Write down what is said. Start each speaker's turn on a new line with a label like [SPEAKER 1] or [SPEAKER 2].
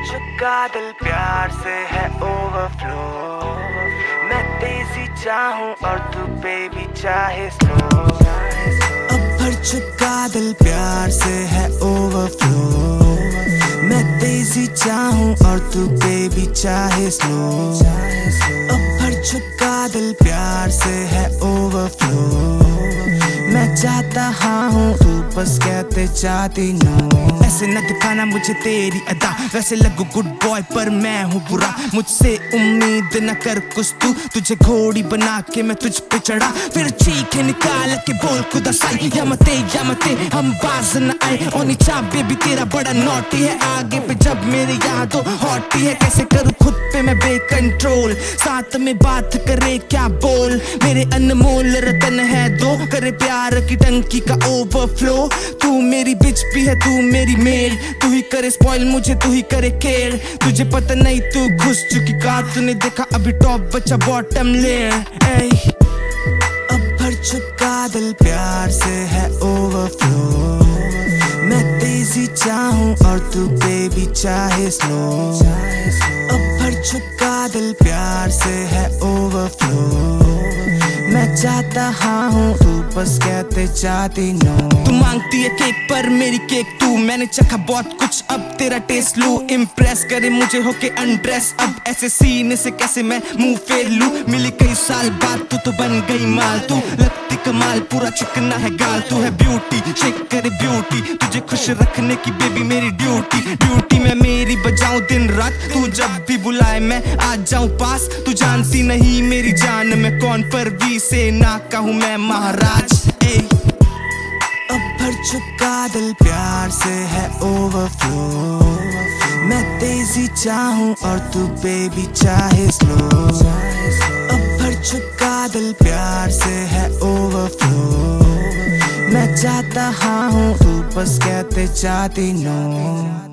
[SPEAKER 1] चुका दिल प्यार से है ओवरफ्लो। मैं तेजी चाहूं और तू बेबी चाहे स्लो। अब भर चुका दिल प्यार से है ओवरफ्लो। मैं तेजी चाहूं और तू बेबी चाहे स्लो। अब भर चुका दिल प्यार से है ओवरफ्लो। मैं चाहता हूँ तू बस कहते चाहती नो। ऐसे न दिखाना मुझे तेरी अदा, वैसे लगू गुड बॉय पर मैं हूँ बुरा। मुझसे उम्मीद न कर कुछ तू, तुझे घोड़ी बना के मैं तुझ पे चढ़ा। फिर चीखे निकाल के बोल खुदा साई, या मते हम बाज न आए। ओनी चा बेबी तेरा बड़ा नॉटी है, आगे पे जब मेरे यहाँ तो हॉटी है। कैसे करूँ खुद पे मैं बेकंट्रोल, साथ में बात करे क्या बोल। मेरे अनमोल रतन है दो, करे प्यार की टंकी का ओवरफ्लो। तू मेरी बिच भी है, तू मेरी मेल। तू ही करे स्पॉइल मुझे, तू ही करे केयर। तुझे पता नहीं तू घुस चुकी का, तूने देखा अभी टॉप बचा बॉटम लेयर। अब भर चुका दिल प्यार से है ओवरफ्लो। मैं तेजी चाहूं और तू बेबी चाहे स्लो। अब भर चुका दिल प्यार से है ओवरफ्लो। मैं चाहता हूँ तू बस कहते चाहती नो। तू मांगती है केक पर मेरी केक तू, मैंने चखा बहुत कुछ अब तेरा टेस्ट लूं। इम्प्रेस करे मुझे होके अनड्रेस, अब ऐसे सीने से कैसे मैं मुंह फेर लूं। मिली कई साल बाद तू तो बन गई माल, तू लगती कमाल पूरा चिकना है गाल। तू है ब्यूटी शेक करे ब्यूटी, तुझे खुश रखने की बेबी मेरी ड्यूटी मैं मेरी बजाऊं दिन रात। तू जब भी बुलाए मैं आ जाऊं पास, तू जानती नहीं मेरी जान मैं कौन, पर भी से ना कहूं मैं महाराज। अब भर चुका दिल प्यार से है ओवरफ्लो। मैं तेजी चाहूं और तू बेबी चाहे स्लो। अब भर चुका दिल प्यार से है ओवरफ्लो। मैं चाहता हूँ तू बस कहते चाहती नो।